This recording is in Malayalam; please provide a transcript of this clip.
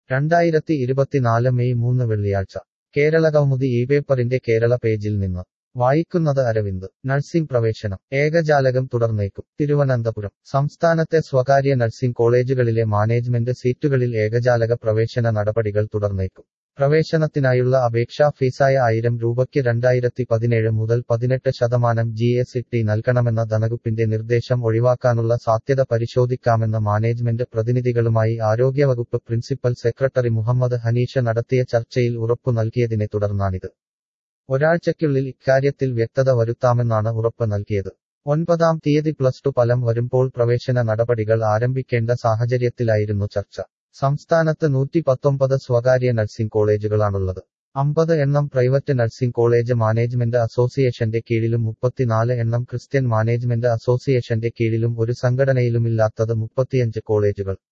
2024 മെയ് 3 വെള്ളിയാഴ്ച കേരളകൗമുദി പേപ്പറിന്റെ കേരള പേജിൽ നിന്ന് വായിക്കുന്നത് അരവിന്ദ്. നഴ്സിംഗ് പ്രവേശനം ഏകജാലകം തുടർന്നേക്കും. തിരുവനന്തപുരം സംസ്ഥാനത്തെ സ്വകാര്യ നഴ്സിംഗ് കോളേജുകളിലെ മാനേജ്മെന്റ് സീറ്റുകളിൽ ഏകജാലക പ്രവേശന നടപടികൾ തുടർന്നേക്കും. പ്രവേശനത്തിനായുള്ള അപേക്ഷാ ഫീസായ 1000 രൂപയ്ക്ക് 2017 മുതൽ 18% GST നൽകണമെന്ന ധനകുപ്പിന്റെ നിർദ്ദേശം ഒഴിവാക്കാനുള്ള സാധ്യത പരിശോധിക്കാമെന്ന് മാനേജ്മെന്റ് പ്രതിനിധികളുമായി ആരോഗ്യവകുപ്പ് പ്രിൻസിപ്പൽ സെക്രട്ടറി മുഹമ്മദ് ഹനീഷ നടത്തിയ ചർച്ചയിൽ ഉറപ്പു നൽകിയതിനെ തുടർന്നാണിത്. ഒരാഴ്ചയ്ക്കുള്ളിൽ ഇക്കാര്യത്തിൽ വ്യക്തത വരുത്താമെന്നാണ് ഉറപ്പ് നൽകിയത്. 9-ാം തീയതി +2 ഫലം വരുമ്പോൾ പ്രവേശന നടപടികൾ ആരംഭിക്കേണ്ട സാഹചര്യത്തിലായിരുന്നു ചർച്ച. സംസ്ഥാനത്ത് 119 സ്വകാര്യ നഴ്സിംഗ് കോളേജുകളാണുള്ളത്. 50 എണ്ണം പ്രൈവറ്റ് നഴ്സിംഗ് കോളേജ് മാനേജ്മെന്റ് അസോസിയേഷന്റെ കീഴിലും 34 എണ്ണം ക്രിസ്ത്യൻ മാനേജ്മെന്റ് അസോസിയേഷന്റെ കീഴിലും ഒരു സംഘടനയിലുമില്ലാത്തത് 35 കോളേജുകൾ.